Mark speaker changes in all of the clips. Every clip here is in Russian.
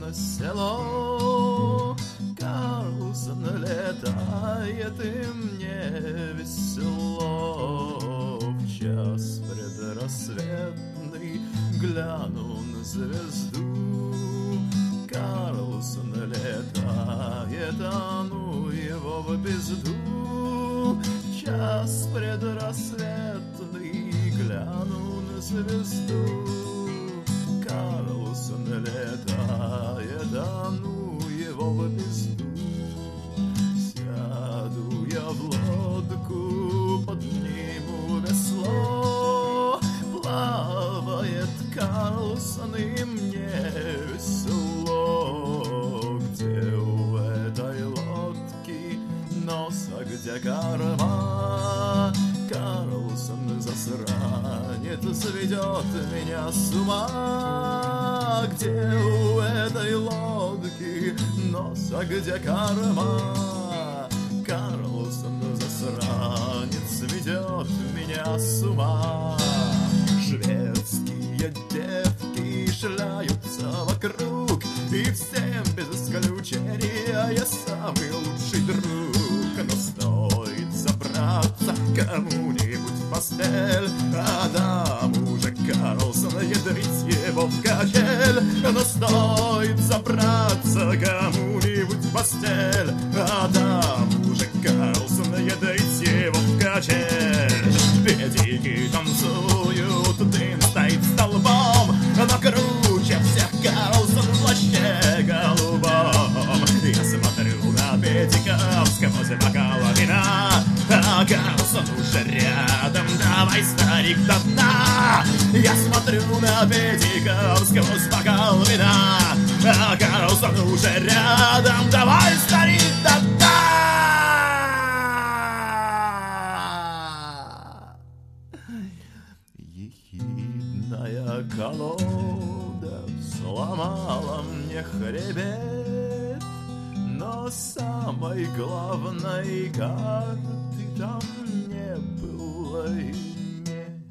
Speaker 1: село. Карлсон летает, и мне весело. В час предрассветный гляну на звезду. Карлсон летает, а ну его в пизду. В час предрассветный гляну на звезду. Карлсон летает, а ну его в пизду. Сяду я в лодку, подниму весло. Плавает Карлсон, и мне весело. Где у этой лодки нос, а где корма? Карлсон засранец сведет меня с ума. Где у этой лодки нос, а где корма? Карлсон засранец ведет меня с ума. Шведские девки шляются вокруг, и всем без исключения я самый лучший друг. Но стоит забраться кому-нибудь в постель, а там уже Карлсон ядрить его в качель. Но стоит забраться кому-нибудь в постель, а там уже Карлсон ядрить его в качель. Педики танцуют, дым стоит столбом, но круче всех Карлсон в плаще голубом. Я смотрю на педиков сквозь бокал вина, а Карлсон уже рядом, давай, старик, до дна. Я смотрю на педиков сквозь бокал вина, а Карлсон уже рядом, давай, старик, до дна. Ехидная колода сломала мне хребет, но самой главной карты там не было и нет.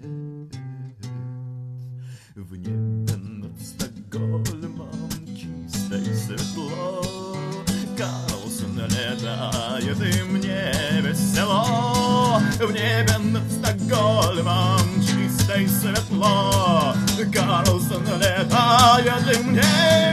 Speaker 1: В небе над Стокгольмом чисто и светло. Карлсон летает, и мне весело. В небе над Стокгольмом чисто и светло. Карлсон летает, и мне